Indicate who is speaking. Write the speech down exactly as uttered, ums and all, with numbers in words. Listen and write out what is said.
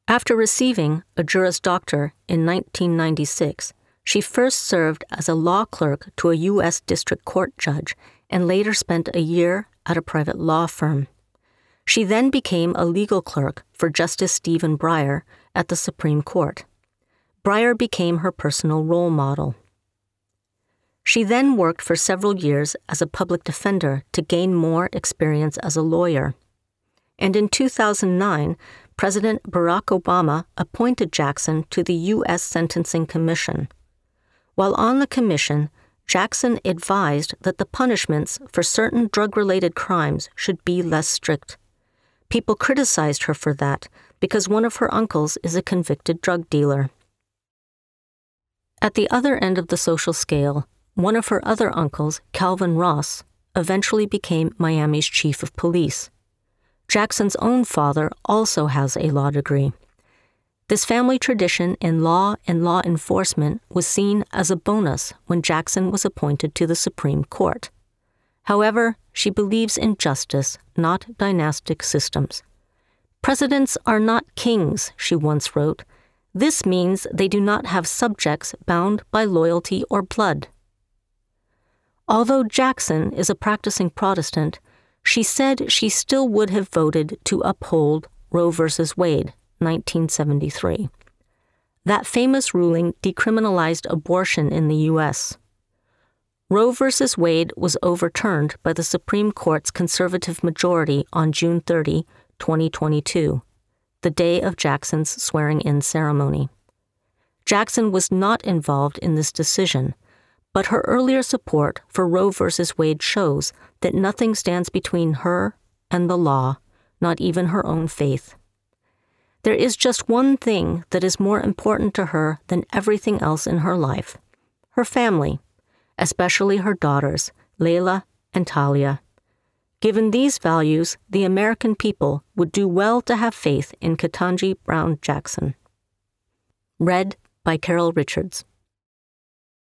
Speaker 1: After receiving a Juris Doctor in nineteen ninety-six, she first served as a law clerk to a U S District Court judge and later spent a year at a private law firm. She then became a legal clerk for Justice Stephen Breyer at the Supreme Court. Breyer became her personal role model. She then worked for several years as a public defender to gain more experience as a lawyer. And in two thousand nine, President Barack Obama appointed Jackson to the U S Sentencing Commission. While on the commission, Jackson advised that the punishments for certain drug-related crimes should be less strict. People criticized her for that because one of her uncles is a convicted drug dealer. At the other end of the social scale, one of her other uncles, Calvin Ross, eventually became Miami's chief of police. Jackson's own father also has a law degree. This family tradition in law and law enforcement was seen as a bonus when Jackson was appointed to the Supreme Court. However, she believes in justice, not dynastic systems. "Presidents are not kings," she once wrote. "This means they do not have subjects bound by loyalty or blood." Although Jackson is a practicing Protestant, she said she still would have voted to uphold Roe v. Wade, nineteen seventy-three. That famous ruling decriminalized abortion in the U S. Roe v. Wade was overturned by the Supreme Court's conservative majority on June thirtieth, twenty twenty-two, the day of Jackson's swearing-in ceremony. Jackson was not involved in this decision, but her earlier support for Roe v. Wade shows that nothing stands between her and the law, not even her own faith. There is just one thing that is more important to her than everything else in her life: her family, especially her daughters, Layla and Talia. Given these values, the American people would do well to have faith in Ketanji Brown Jackson. Read by Carol Richards.